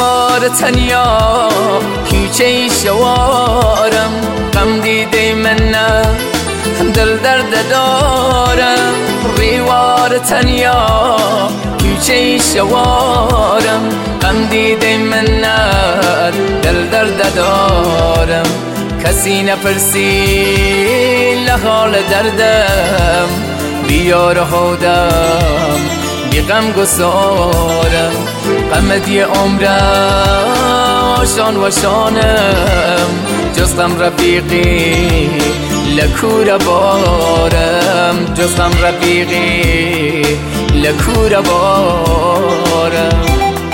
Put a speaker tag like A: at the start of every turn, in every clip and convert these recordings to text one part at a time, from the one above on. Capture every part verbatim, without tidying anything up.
A: ریوار تنیا کوچه شوارم، غم دیده من نه دل درد دارم. ریوار تنیا کوچه شوارم، غم دیده من نه دل درد دارم. کسی نپرسی لحال دردم، بیار خودم بی غم گسارم. غم دی عمرم آشان و شانم، جستم رفیقی لکور بارم. جستم رفیقی لکور بارم.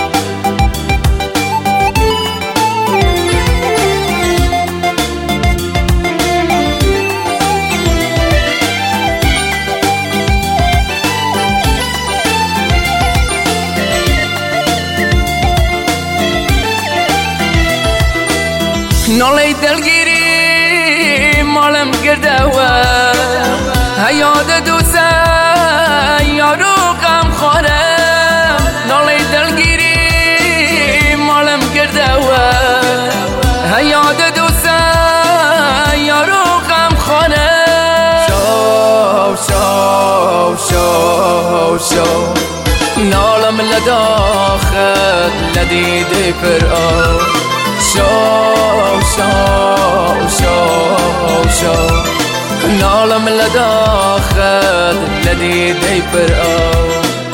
A: ناله دلگیری مالم گرده و یاد دوسته یارو غم خوره. ناله دلگیری مالم گرده و یاد دوسته یارو غم خوره. شو شو شو شو نالم لداخل لدیده پر آو. شو شو شو شو نالم لداخل لدیده پر آو.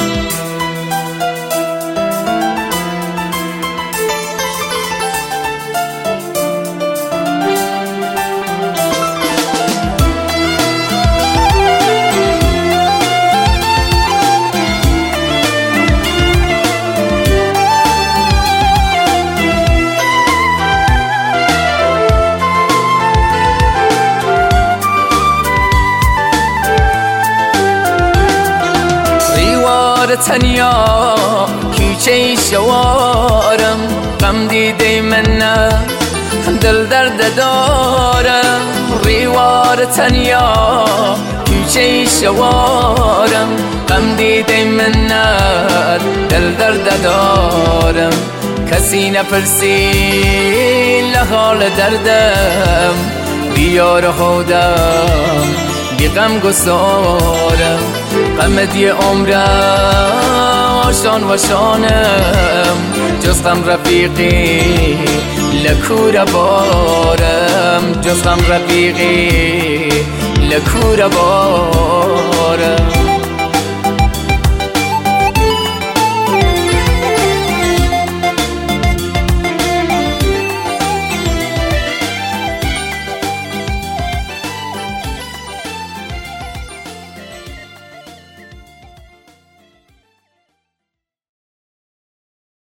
A: تنیا کوچه شوارم، غم دیده من نه دل درد دارم. ریوار تنیا کوچه شوارم، غم دیده من نه دل درد دارم. کسی نپرسی لحال دردم، بیار خودم بی غم گسارم. غم دی عمرم آشان و شانم، جستم رفیقی لکور بارم. جستم رفیقی لکور بارم.